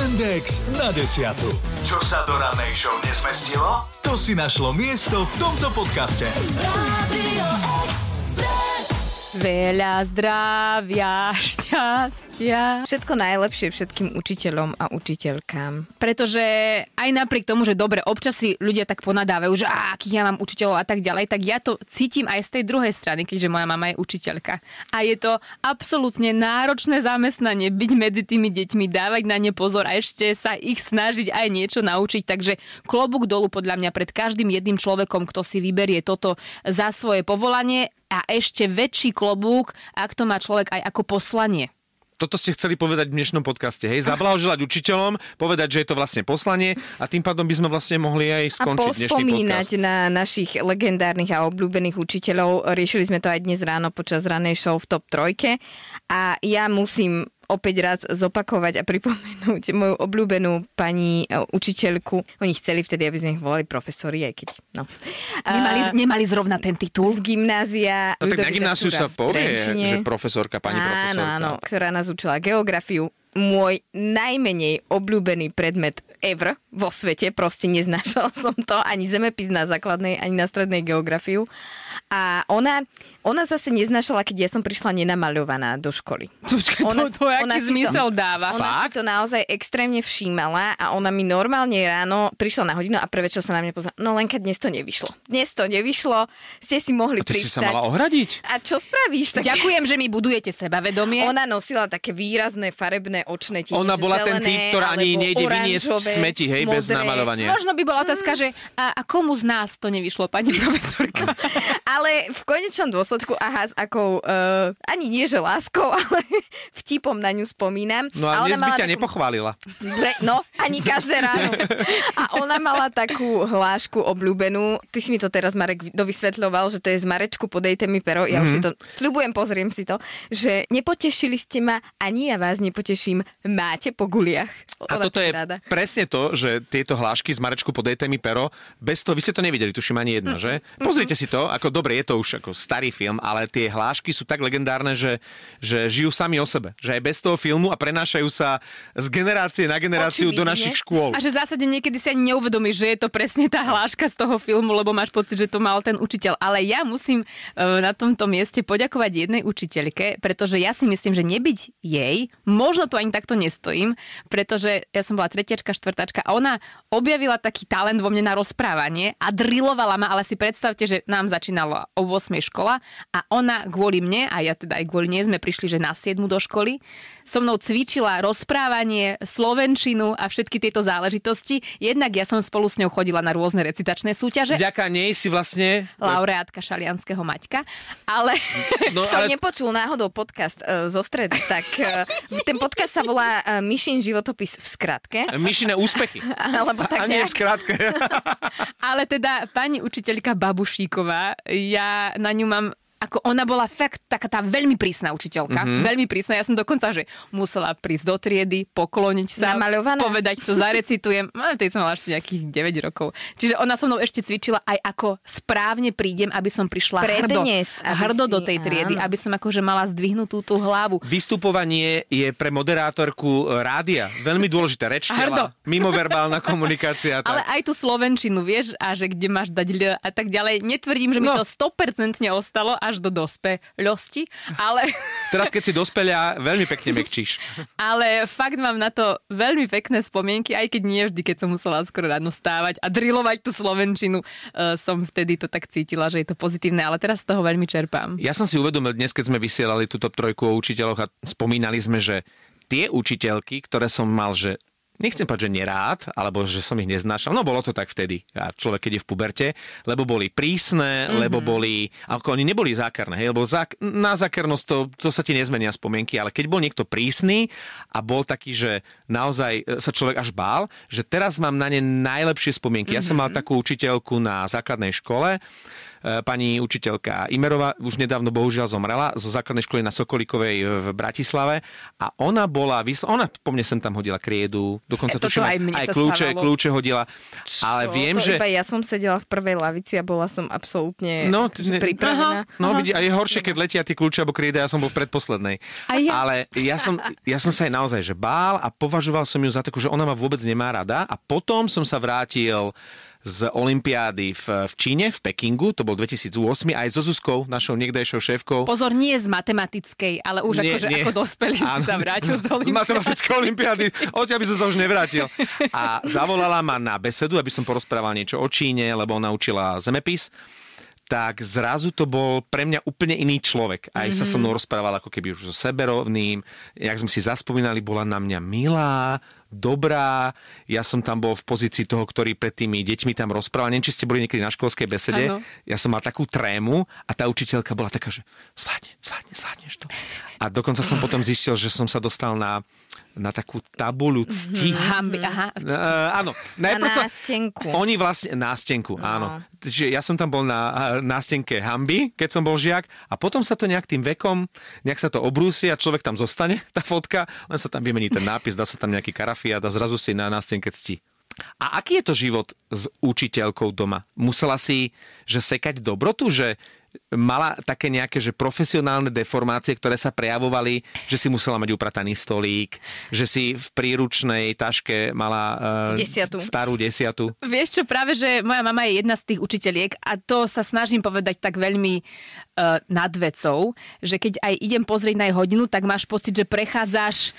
Index na 10. Čo sa do rannej show nezmestilo? To si našlo miesto v tomto podcaste. Radio Veľa zdravia, šťastia. Všetko najlepšie všetkým učiteľom a učiteľkám. Pretože aj napriek tomu, že dobre, občas si ľudia tak ponadávajú, že akých ja mám učiteľov a tak ďalej, tak ja to cítim aj z tej druhej strany, keďže moja mama je učiteľka. A je to absolútne náročné zamestnanie byť medzi tými deťmi, dávať na ne pozor a ešte sa ich snažiť aj niečo naučiť. Takže klobúk dolu podľa mňa pred každým jedným človekom, kto si vyberie toto za svoje povolanie. A ešte väčší klobúk, ak to má človek aj ako poslanie. Toto ste chceli povedať v dnešnom podcaste, hej? Zablahoželať učiteľom, povedať, že je to vlastne poslanie a tým pádom by sme vlastne mohli aj skončiť dnešný podcast. A pospomínať na našich legendárnych a obľúbených učiteľov. Riešili sme to aj dnes ráno počas ranej show v Top 3. A ja musím opäť raz zopakovať a pripomenúť moju obľúbenú pani učiteľku. Oni chceli vtedy, aby z nich volali profesori, aj keď... No. Nemali zrovna ten titul? Z gymnázia. No tak na gymnáziu sa povie, že profesorka, pani profesorka. Áno, ktorá nás učila geografiu. Môj najmenej obľúbený predmet ever vo svete, proste neznášala som to, ani zemepis na základnej, ani na strednej geografiu. A ona zase neznášala, keď ja som prišla nenamaľovaná do školy. To aký zmysel dáva? Ona si to naozaj extrémne všímala a ona mi normálne ráno prišla na hodinu a prvé, čo sa na mňa pozrela, no Lenka, dnes to nevyšlo, ste si mohli pristať. A ty si sa mala ohradiť? A čo spravíš? Tak... Ďakujem, že mi budujete sebavedomie. Ona nosila také výrazné farebné očné tiene. Ona bola zelené, ten typ, ktorá ani nejde vyniesť smeti, hej, modré. Bez namaľovania. Možno by bola otázka, že a komu z nás to nevyšlo, pani profesorka? Ale v konečnom dôsledku, s akou, ani nie že láskou, ale vtipom na ňu spomínam. No a dnes by ťa nepochválila. No, ani každé ráno. A ona mala takú hlášku obľúbenú. Ty si mi to teraz, Marek, dovysvetľoval, že to je z Marečku, podejte mi pero. Ja už si to sľubujem, pozriem si to, že nepotešili ste ma, ani ja vás nepoteším. Máte po guliach. A toto je presne to, že tieto hlášky z Marečku, podejte mi pero, bez toho, vy ste to nevideli, tuším ani jedna, že? Pozrite si to, ako dobre, je to už ako starý film, ale tie hlášky sú tak legendárne, že žijú sami o sebe. Že aj bez toho filmu a prenášajú sa z generácie na generáciu do našich škôl. A že v zásade niekedy si ani neuvedomíš, že je to presne tá hláška z toho filmu, lebo máš pocit, že to mal ten učiteľ. Ale ja musím na tomto mieste poďakovať jednej učiteľke, pretože ja si myslím, že nebyť jej, možno to ani takto nestojím, pretože ja som bola tretiačka, štvrtačka a ona objavila taký talent vo mne na rozprávanie a drilovala ma, ale si predstavte, že nám začínalo o 8 škola a ona kvôli mne, a ja teda aj kvôli nej sme prišli, že na 7 do školy, so mnou cvičila rozprávanie, slovenčinu a všetky tieto záležitosti. Jednak ja som spolu s ňou chodila na rôzne recitačné súťaže. Vďaka nej si vlastne... Laureátka Šalianskeho Maťka, ale... No, kto nepočul náhodou podcast zo stredy, tak ten podcast sa volá Mišin životopis v skratke. Mišine úspechy. Alebo tak a nie v skratke. Ale teda pani učiteľka Babušíková, ja na ňu mám... Ako ona bola fakt taká tá veľmi prísna učiteľka. Veľmi prísna. Ja som dokonca, že musela prísť do triedy, pokloniť sa, namaľovaná, povedať, čo zarecitujem. Tej som mala až nejakých 9 rokov. Čiže ona so mnou ešte cvičila aj ako správne prídem, aby som prišla hrdo do tej triedy, aby som akože mala zdvihnutú tú hlavu. Vystupovanie je pre moderátorku rádia veľmi dôležité. Reč tela, mimoverbálna komunikácia. Ale aj tú slovenčinu, vieš, a že kde máš dať ľ a tak ďalej. Netvrdím, že mi to 100% ostalo až do dospeľosti, ale... Teraz, keď si dospeľa, veľmi pekne mekčíš. Ale fakt mám na to veľmi pekné spomienky, aj keď nie vždy, keď som musela skoro ráno stávať a drilovať tú slovenčinu, som vtedy to tak cítila, že je to pozitívne, ale teraz z toho veľmi čerpám. Ja som si uvedomil dnes, keď sme vysielali túto trojku o učiteľoch a spomínali sme, že tie učiteľky, ktoré som mal, že nechcem povedať, že nerád, alebo že som ich neznášal. No bolo to tak vtedy, a človek, keď je v puberte, lebo boli prísne, lebo boli, ako oni neboli zákerné, hej, lebo na zákernosť to sa ti nezmenia spomienky, ale keď bol niekto prísny a bol taký, že naozaj sa človek až bál, že teraz mám na ne najlepšie spomienky. Ja som mal takú učiteľku na základnej škole, pani učiteľka Imerová, už nedávno bohužiaľ zomrela, zo základnej školy na Sokolíkovej v Bratislave a ona ona po mne sem tam hodila kriedu, dokonca tuším aj kľúče hodila. Ale viem, že... Iba ja som sedela v prvej lavici a bola som absolútne pripravená. A je horšie, keď letia tie kľúče alebo krieda, ja som bol v predposlednej. Ale ja som sa aj naozaj že bál a považoval som ju za takú, že ona ma vôbec nemá rada a potom som sa vrátil z olympiády v Číne, v Pekingu, to bol 2008, aj so Zuzkou, našou niekdejšou šéfkou. Pozor, nie z matematickej, ale už nie. Ako dospelý si sa vrátil z olympiády. Z matematickej olympiády, odtiaľ by som sa už nevrátil. A zavolala ma na besedu, aby som porozprával niečo o Číne, lebo ona učila zemepis. Tak zrazu to bol pre mňa úplne iný človek. Aj sa so mnou rozprával ako keby už so seberovným. Jak sme si zaspomínali, bola na mňa milá, dobrá. Ja som tam bol v pozícii toho, ktorý pred tými deťmi tam rozprával. Neviem, či ste boli niekedy na školskej besede. Ano. Ja som mal takú trému a tá učiteľka bola taká, že zvládneš to. A dokonca som potom zistil, že som sa dostal na takú tabuľu cti. Hamby, aha. Áno. Na nástenku. Oni vlastne, nástenku, áno. Čiže ja som tam bol na nástenke hanby, keď som bol žiak a potom sa to nejak tým vekom, nejak sa to obrúsi a človek tam zostane, tá fotka, len sa tam vymení ten nápis, dá sa tam nejaký karafiát a zrazu si na nástenke cti. A aký je to život s učiteľkou doma? Musela si, že sekať dobrotu, že mala také nejaké, že profesionálne deformácie, ktoré sa prejavovali, že si musela mať uprataný stolík, že si v príručnej taške mala starú 10. Vieš čo, práve, že moja mama je jedna z tých učiteľiek a to sa snažím povedať tak veľmi nad vecou, že keď aj idem pozrieť na jej hodinu, tak máš pocit, že prechádzaš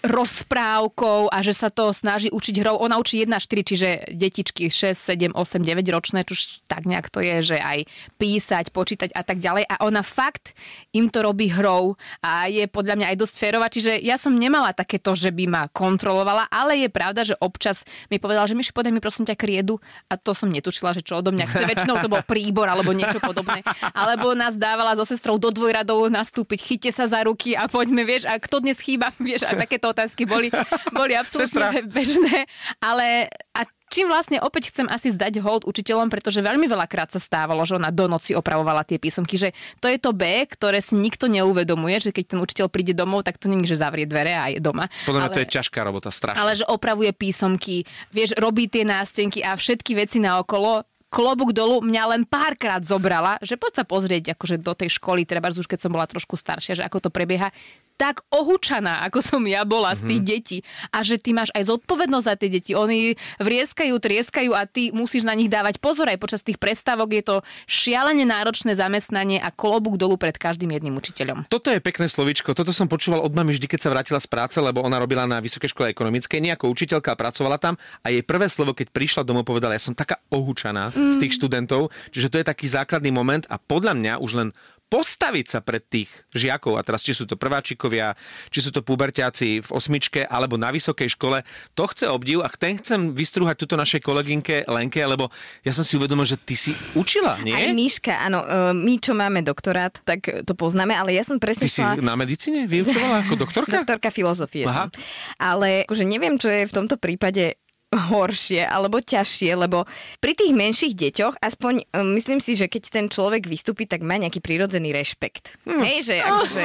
rozprávkou a že sa to snaží učiť hrou. Ona učí 1-4, čiže detičky 6, 7, 8, 9 ročné, už tak nejak to je, že aj písať, počítať a tak ďalej. A ona fakt im to robí hrou a je podľa mňa aj dosť férová. Čiže ja som nemala takéto, že by ma kontrolovala, ale je pravda, že občas mi povedala, že Miši, podaj mi prosím ťa kriedu a to som netušila, že čo odo mňa chce. Väčšinou to bol príbor alebo niečo podobné. Alebo nás dávala so sestrou do dvojradov nastúpiť, chyťte sa za ruky a poďme, vieš, a kto dnes chýba, vieš, a takéto otázky boli absolútne bežné, ale a čím vlastne opäť chcem asi zdať hold učiteľom, pretože veľmi veľakrát sa stávalo, že ona do noci opravovala tie písomky, že to je to B, ktoré si nikto neuvedomuje, že keď ten učiteľ príde domov, tak to nie je, že zavrie dvere a je doma. Podľa mňa to je ťažká robota, strašne. Ale že opravuje písomky, vieš, robí tie nástenky a všetky veci naokolo. Klobúk dolu, mňa len párkrát zobrala, že poď sa pozrieť akože do tej školy, treba už keď som bola trošku staršia, že ako to prebieha, tak ohúčaná, ako som ja bola z tých detí. A že ty máš aj zodpovednosť za tie deti. Oni vrieskajú, trieskajú a ty musíš na nich dávať pozor aj počas tých prestávok. Je to šialene náročné zamestnanie a klobúk dolu pred každým jedným učiteľom. Toto je pekné slovíčko. Toto som počúval od mamy vždy, keď sa vrátila z práce, lebo ona robila na Vysokej škole ekonomickej, nie ako učiteľka, pracovala tam a jej prvé slovo, keď prišla domov, povedala: "Ja som taká ohúčaná z tých študentov", čiže to je taký základný moment a podľa mňa už len postaviť sa pred tých žiakov, a teraz či sú to prváčikovia, či sú to puberťáci v 8 alebo na vysokej škole, to chce obdiv a chcem vystrúhať túto našej kolegynke Lenke, lebo ja som si uvedomil, že ty si učila, nie? Aj Miška, áno. My, čo máme doktorát, tak to poznáme, ale ja som presne... Ty si na medicíne vyučovala ako doktorka? Doktorka filozofie som. Ale akože neviem, čo je v tomto prípade horšie alebo ťažšie, lebo pri tých menších deťoch aspoň myslím si, že keď ten človek vystúpi, tak má nejaký prírodzený rešpekt. Hej, že akože...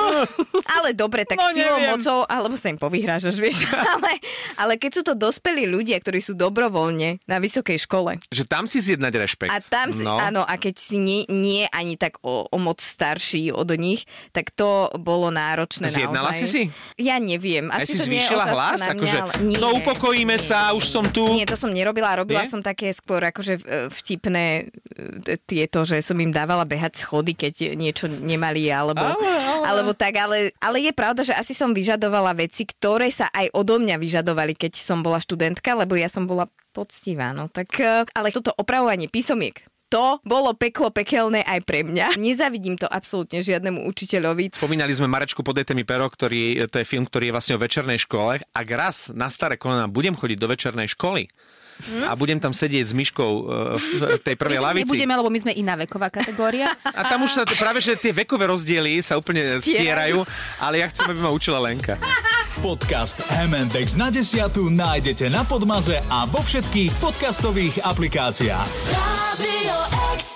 Ale dobre, tak silou, mocou, alebo sa im povyhrážaš, vieš. Ale keď sú to dospelí ľudia, ktorí sú dobrovoľne na vysokej škole. Že tam si zjednať rešpekt. A tam si, áno, a keď si nie ani tak o moc starší od nich, tak to bolo náročné. Zjednala naozaj. si? Ja neviem. Aj asi si zvýšila hlas? Akože, nie, upokojíme sa, už som tu. Nie, to som nerobila. Robila som také skôr akože vtipné tieto, že som im dávala behať schody, keď niečo nemali, alebo tak. Ale je pravda, že asi som vyžadovala veci, ktoré sa aj odo mňa vyžadovali, keď som bola študentka, lebo ja som bola poctivá. No tak, ale toto opravovanie písomiek, to bolo peklo pekelné aj pre mňa. Nezavidím to absolútne žiadnemu učiteľovi. Spomínali sme Marečku Podejte mi pero, to je film, ktorý je vlastne o večernej škole. Ak raz na staré kolena budem chodiť do večernej školy a budem tam sedieť s Myškou v tej prvej lavici. Nebudeme, lebo my sme iná veková kategória. A tam už sa práve, že tie vekové rozdiely sa úplne stierajú, ale ja chcem, aby ma učila Lenka. Podcast M&X na 10 nájdete na Podmaze a vo všetkých podcastových aplikáciách. Radio X.